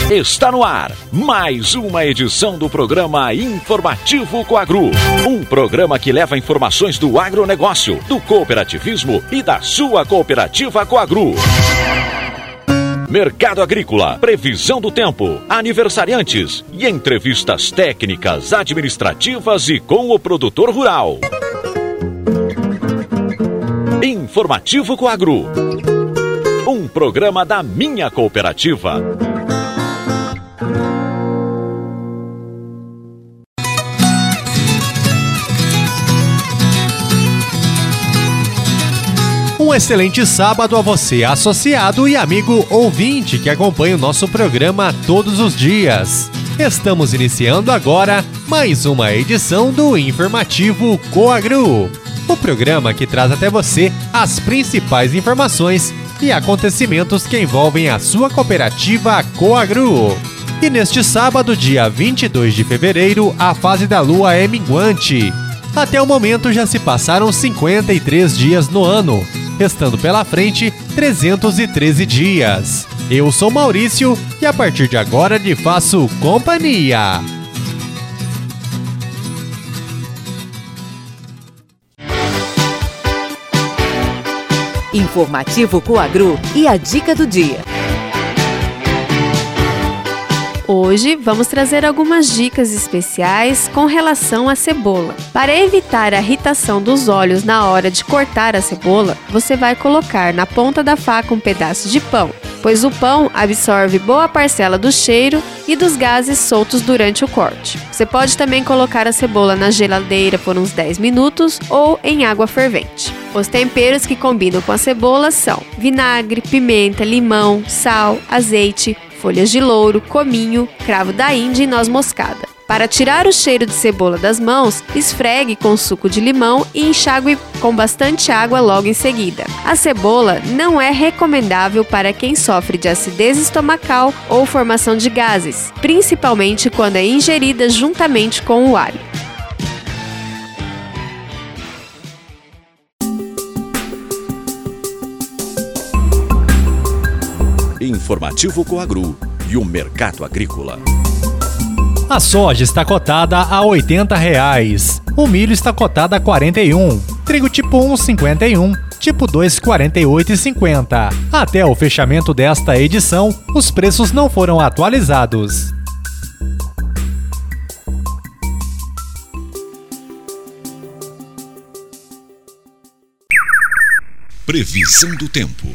Está no ar mais uma edição do programa Informativo Coagru. Um programa que leva informações do agronegócio, do cooperativismo e da sua cooperativa Coagru. Mercado agrícola, previsão do tempo, aniversariantes e entrevistas técnicas, administrativas e com o produtor rural. Informativo Coagru. Um programa da minha cooperativa. Um excelente sábado a você, associado e amigo ouvinte que acompanha o nosso programa todos os dias. Estamos iniciando agora mais uma edição do Informativo Coagru, o programa que traz até você as principais informações e acontecimentos que envolvem a sua cooperativa Coagru. E neste sábado, dia 22 de fevereiro, a fase da lua é minguante. Até o momento já se passaram 53 dias no ano, restando pela frente 313 dias. Eu sou Maurício e a partir de agora lhe faço companhia. Informativo Coagru e a dica do dia. Hoje vamos trazer algumas dicas especiais com relação à cebola. Para evitar a irritação dos olhos na hora de cortar a cebola, você vai colocar na ponta da faca um pedaço de pão, pois o pão absorve boa parcela do cheiro e dos gases soltos durante o corte. Você pode também colocar a cebola na geladeira por uns 10 minutos ou em água fervente. Os temperos que combinam com a cebola são vinagre, pimenta, limão, sal, azeite, folhas de louro, cominho, cravo da Índia e noz moscada. Para tirar o cheiro de cebola das mãos, esfregue com suco de limão e enxague com bastante água logo em seguida. A cebola não é recomendável para quem sofre de acidez estomacal ou formação de gases, principalmente quando é ingerida juntamente com o alho. Informativo Coagru e o mercado agrícola. A soja está cotada a R$ 80, o milho está cotado a 41, trigo tipo 1, 51, tipo 2, 48,50. Até o fechamento desta edição, os preços não foram atualizados. Previsão do tempo.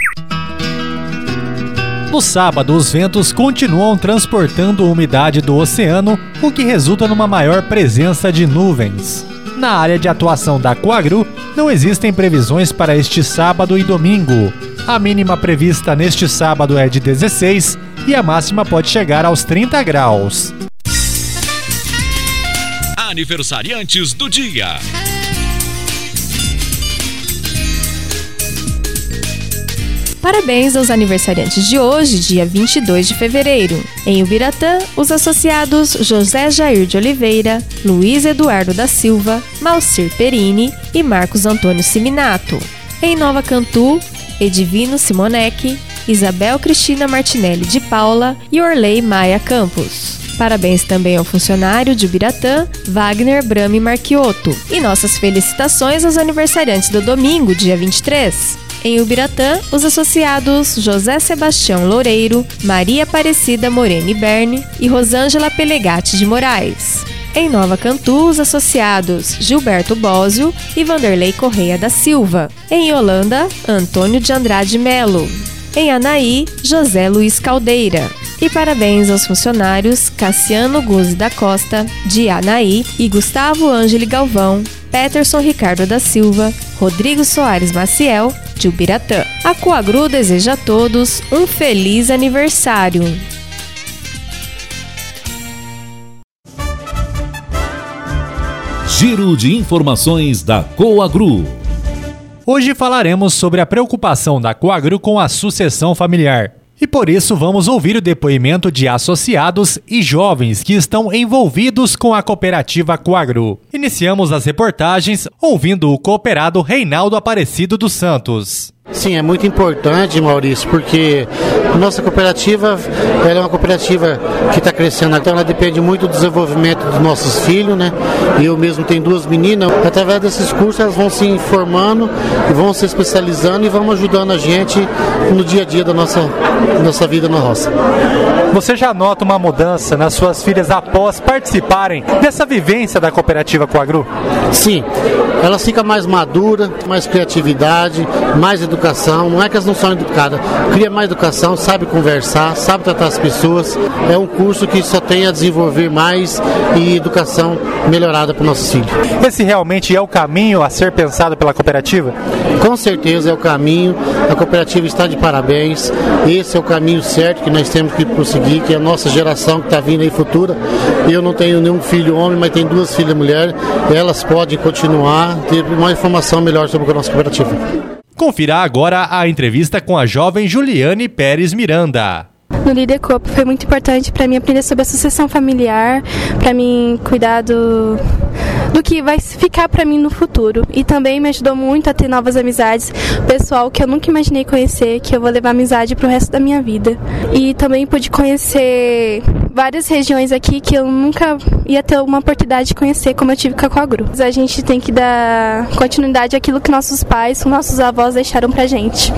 No sábado, os ventos continuam transportando umidade do oceano, o que resulta numa maior presença de nuvens. Na área de atuação da Coagru, não existem previsões para este sábado e domingo. A mínima prevista neste sábado é de 16 e a máxima pode chegar aos 30 graus. Aniversariantes do dia. Parabéns aos aniversariantes de hoje, dia 22 de fevereiro. Em Ubiratã, os associados José Jair de Oliveira, Luiz Eduardo da Silva, Malcir Perini e Marcos Antônio Siminato. Em Nova Cantu, Edivino Simonec, Isabel Cristina Martinelli de Paula e Orley Maia Campos. Parabéns também ao funcionário de Ubiratã, Wagner Brame Marchiotto. E nossas felicitações aos aniversariantes do domingo, dia 23. Em Ubiratã, os associados José Sebastião Loureiro, Maria Aparecida Moreni Berne e Rosângela Pelegatti de Moraes. Em Nova Cantu, os associados Gilberto Bósio e Vanderlei Correia da Silva. Em Holanda, Antônio de Andrade Melo. Em Anaí, José Luiz Caldeira. E parabéns aos funcionários Cassiano Guzzi da Costa, de Anaí, e Gustavo Ângeli Galvão, Peterson Ricardo da Silva, Rodrigo Soares Maciel, de Ubiratã. A Coagru deseja a todos um feliz aniversário. Giro de informações da Coagru. Hoje falaremos sobre a preocupação da Coagru com a sucessão familiar. E por isso vamos ouvir o depoimento de associados e jovens que estão envolvidos com a cooperativa Coagru. Iniciamos as reportagens ouvindo o cooperado Reinaldo Aparecido dos Santos. Sim, é muito importante, Maurício, porque a nossa cooperativa ela é uma cooperativa que está crescendo, então ela depende muito do desenvolvimento dos nossos filhos, né? Eu mesmo tenho 2 meninas, através desses cursos elas vão se informando, vão se especializando e vão ajudando a gente no dia a dia da nossa vida na roça. Você já nota uma mudança nas suas filhas após participarem dessa vivência da cooperativa Coagru? Sim, elas ficam mais maduras, mais criatividade, mais educação. Não é que elas não são educadas, cria mais educação, sabe conversar, sabe tratar as pessoas. É um curso que só tem a desenvolver mais e educação melhorada para os nossos filhos. Esse realmente é o caminho a ser pensado pela cooperativa? Com certeza é o caminho, a cooperativa está de parabéns, esse é o caminho certo que nós temos que prosseguir, que é a nossa geração que está vindo aí futura. Eu não tenho nenhum filho homem, mas tenho 2 filhas mulheres, elas podem continuar, ter uma informação melhor sobre a nossa cooperativa. Confira agora a entrevista com a jovem Juliane Pérez Miranda. No Líder Coop foi muito importante para mim aprender sobre a sucessão familiar, para mim cuidar do que vai ficar para mim no futuro. E também me ajudou muito a ter novas amizades, pessoal que eu nunca imaginei conhecer, que eu vou levar amizade pro resto da minha vida. E também pude conhecer várias regiões aqui que eu nunca ia ter uma oportunidade de conhecer, como eu tive com a Coagru. A gente tem que dar continuidade àquilo que nossos pais, nossos avós deixaram pra gente.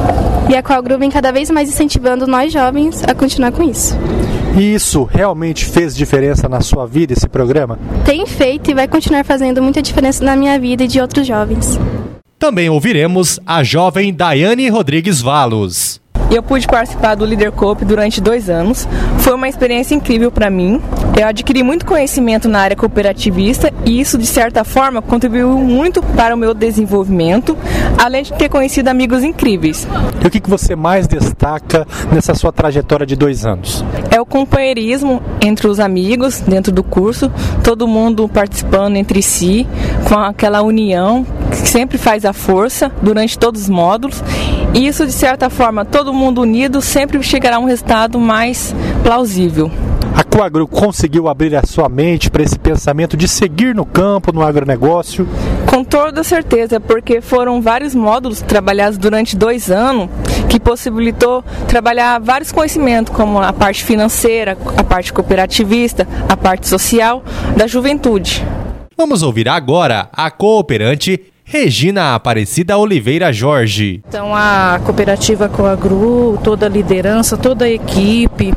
E a Coagru vem cada vez mais incentivando nós jovens a continuar com isso. E isso realmente fez diferença na sua vida, esse programa? Tem feito e vai continuar fazendo muita diferença na minha vida e de outros jovens. Também ouviremos a jovem Daiane Rodrigues Valos. Eu pude participar do Líder Coop durante 2 anos. Foi uma experiência incrível para mim. Eu adquiri muito conhecimento na área cooperativista e isso, de certa forma, contribuiu muito para o meu desenvolvimento, além de ter conhecido amigos incríveis. E o que você mais destaca nessa sua trajetória de 2 anos? É o companheirismo entre os amigos dentro do curso, todo mundo participando entre si, com aquela união que sempre faz a força durante todos os módulos. E isso, de certa forma, todo mundo unido sempre chegará a um resultado mais plausível. A Coagru conseguiu abrir a sua mente para esse pensamento de seguir no campo, no agronegócio? Com toda certeza, porque foram vários módulos trabalhados durante 2 anos que possibilitou trabalhar vários conhecimentos, como a parte financeira, a parte cooperativista, a parte social da juventude. Vamos ouvir agora a cooperante Regina Aparecida Oliveira Jorge. Então a cooperativa Coagru, toda a liderança, toda a equipe,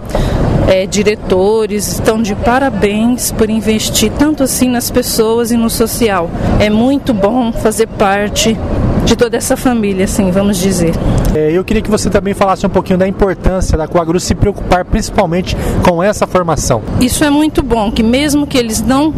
diretores estão de parabéns por investir tanto assim nas pessoas e no social. É muito bom fazer parte de toda essa família, assim, vamos dizer. Eu queria que você também falasse um pouquinho da importância da Coagru se preocupar principalmente com essa formação. Isso é muito bom, que mesmo que eles não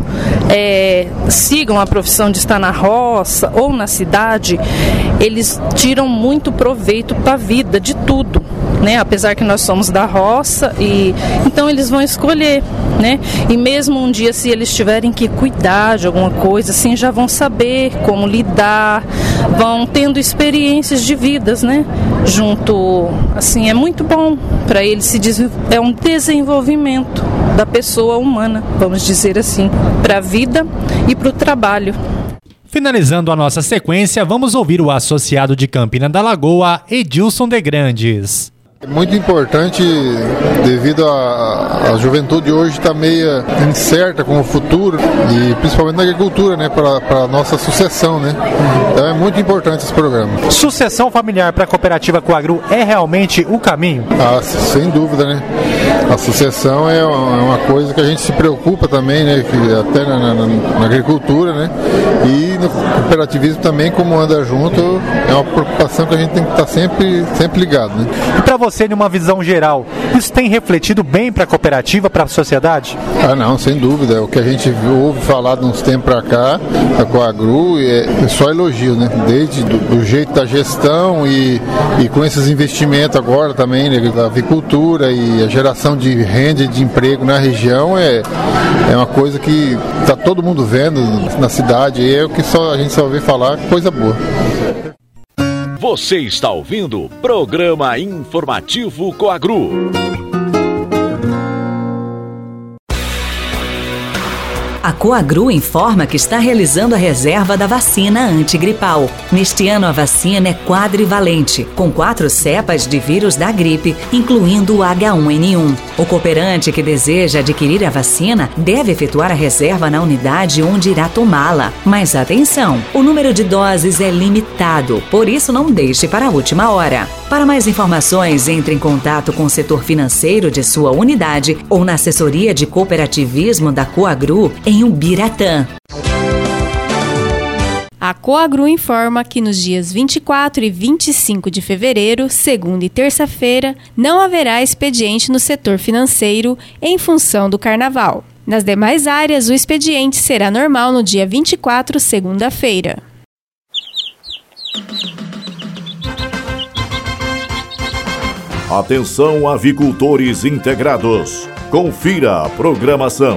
sigam a profissão de estar na roça ou na cidade, eles tiram muito proveito para a vida, de tudo, né? Apesar que nós somos da roça, e então eles vão escolher, né? E mesmo um dia, se eles tiverem que cuidar de alguma coisa, assim, já vão saber como lidar, vão tendo experiências de vidas, né? Junto, assim, é muito bom para eles, é um desenvolvimento da pessoa humana, vamos dizer assim, para a vida e para o trabalho. Finalizando a nossa sequência, vamos ouvir o associado de Campina da Lagoa, Edilson de Grandes. É muito importante devido à juventude hoje está meio incerta com o futuro e principalmente na agricultura, né, para a nossa sucessão, né? Então é muito importante esse programa. Sucessão familiar para a cooperativa Coagru é realmente o caminho? Ah, sem dúvida, né? A sucessão é uma coisa que a gente se preocupa também, né? Que até na agricultura, né? E no cooperativismo também, como anda junto, é uma preocupação que a gente tem que estar sempre ligado, né? E para você, numa visão geral, isso tem refletido bem para a cooperativa, para a sociedade? Ah, não, sem dúvida. O que a gente ouve falar de uns tempos para cá, a Coagru, é só elogio, né? Desde do jeito da gestão e com esses investimentos agora também, né, da avicultura e a geração de renda e de emprego na região é uma coisa que está todo mundo vendo na cidade, e é o que a gente só ouve falar, coisa boa. Você está ouvindo o Programa Informativo Coagru. A Coagru informa que está realizando a reserva da vacina antigripal. Neste ano, a vacina é quadrivalente, com 4 cepas de vírus da gripe, incluindo o H1N1. O cooperante que deseja adquirir a vacina deve efetuar a reserva na unidade onde irá tomá-la. Mas atenção, o número de doses é limitado, por isso não deixe para a última hora. Para mais informações, entre em contato com o setor financeiro de sua unidade ou na assessoria de cooperativismo da Coagru em Ubiratã. A Coagru informa que nos dias 24 e 25 de fevereiro, segunda e terça-feira, não haverá expediente no setor financeiro em função do carnaval. Nas demais áreas, o expediente será normal no dia 24, segunda-feira. Atenção, avicultores integrados. Confira a programação.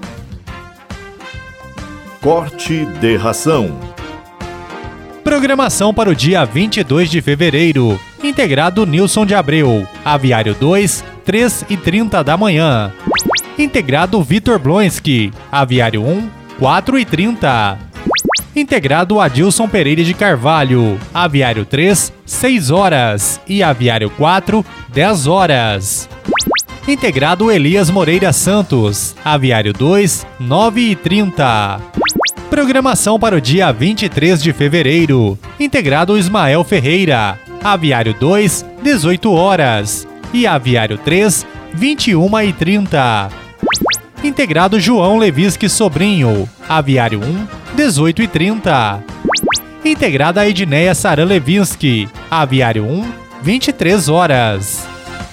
Corte de ração. Programação para o dia 22 de fevereiro. Integrado Nilson de Abreu. Aviário 2, 3h30 da manhã. Integrado Vitor Blonski. Aviário 1, 4h30. Integrado Adilson Pereira de Carvalho. Aviário 3, 6 horas. E Aviário 4, 10 horas. Integrado Elias Moreira Santos. Aviário 2, 9h30. Programação para o dia 23 de fevereiro. Integrado Ismael Ferreira. Aviário 2, 18 horas. E Aviário 3, 21h30. Integrado João Levisque Sobrinho. Aviário 1, 18h30. Integrada Edneia Saran Levinsky. Aviário 1, 23 horas.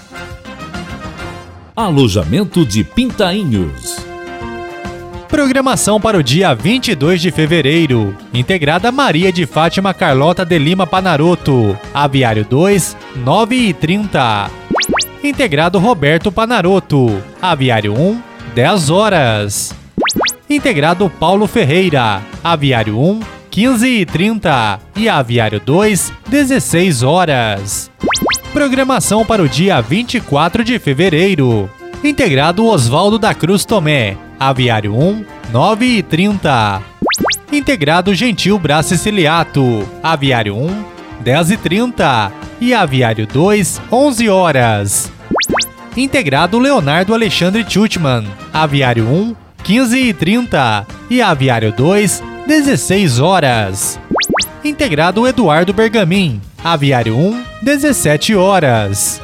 Alojamento de Pintainhos. Programação para o dia 22 de fevereiro. Integrada Maria de Fátima Carlota de Lima Panaroto. Aviário 2, 9h30. Integrado Roberto Panaroto. Aviário 1, 10 horas. Integrado Paulo Ferreira. Aviário 1, 15h30. E Aviário 2, 16 horas. Programação para o dia 24 de fevereiro. Integrado Oswaldo da Cruz Tomé. Aviário 1, 9h30. Integrado Gentil Brás Siciliato. Aviário 1, 10h30. E Aviário 2, 11 horas. Integrado Leonardo Alexandre Tchutman. Aviário 1, 15h30. E Aviário 2, 16 horas. Integrado Eduardo Bergamin. Aviário 1, 17 horas.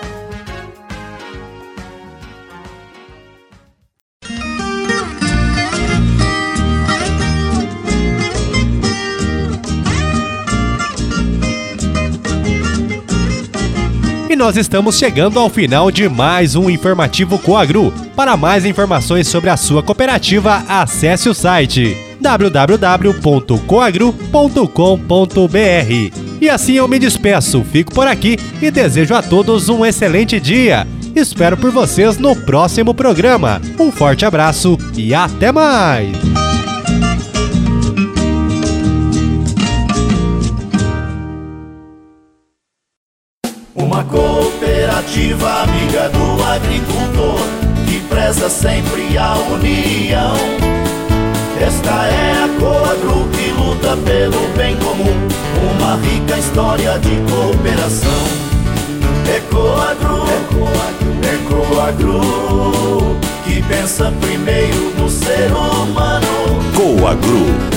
E nós estamos chegando ao final de mais um Informativo Coagru. Para mais informações sobre a sua cooperativa, acesse o site www.coagru.com.br. E assim eu me despeço, fico por aqui e desejo a todos um excelente dia. Espero por vocês no próximo programa. Um forte abraço e até mais! Uma cooperativa amiga do agricultor, que preza sempre a união. Esta é a Coagru que luta pelo bem comum, uma rica história de cooperação. É Coagru, é Coagru, que pensa primeiro no ser humano. Coagru.